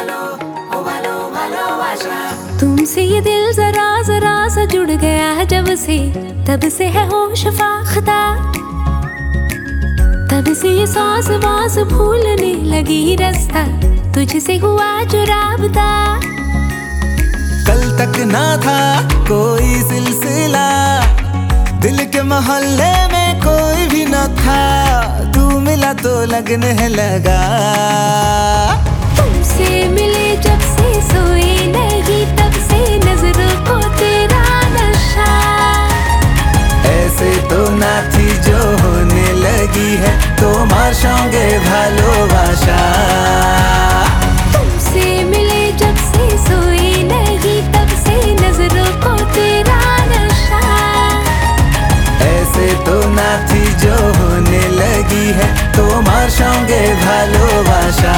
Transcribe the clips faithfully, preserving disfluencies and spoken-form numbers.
तुमसे ये दिल जरा जरा सा जुड़ गया है जब से, तब से है होश फाख्ता, तब से ये सांस वास भूलने लगी रास्ता, तुझसे हुआ जो राबता। कल तक ना था कोई सिलसिला, दिल के मोहल्ले में कोई भी न था, तू मिला तो लगने लगा। तुमसे मिले जब से सोए नहीं, तब से नजरों को तेरा नशा। ऐसे तो ना थी जो होने लगी है, তোমার সঙ্গে ভালোবাসা। तुमसे मिले जब से सोए नहीं, तब से नजरों को तेरा नशा। ऐसे तो ना थी जो होने लगी है, তোমার সঙ্গে ভালোবাসা।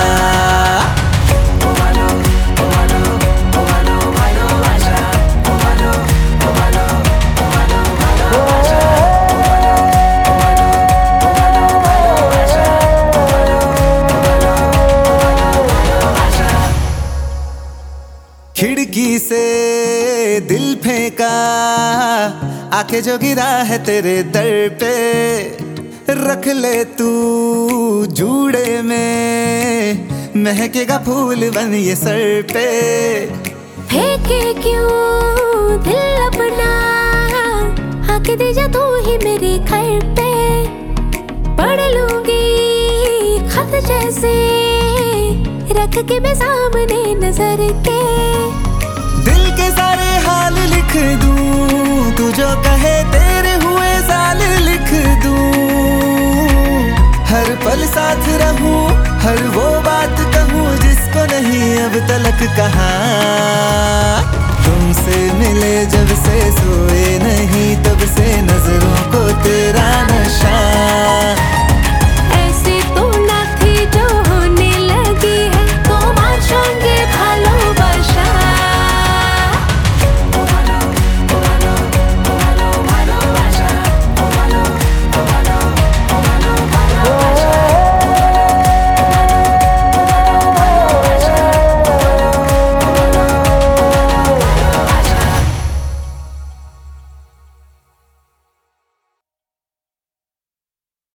खिड़की से दिल फेंका, आके जो गिरा है तेरे दर पे, रख ले तू जूड़े में, महकेगा फूल बन ये सर पे। फेंके क्यों दिल अपना, आके दे जा तू ही मेरे घर पे, पढ़ लूंगी खत जैसे, रख के मैं सामने नजर के। दिल के सारे हाल लिख दूं, तू जो कहे तेरे हुए साल लिख दूं, हर पल साथ रहूं, हर वो बात कहूं जिसको नहीं अब तलक कहा। तुमसे मिले जब से सो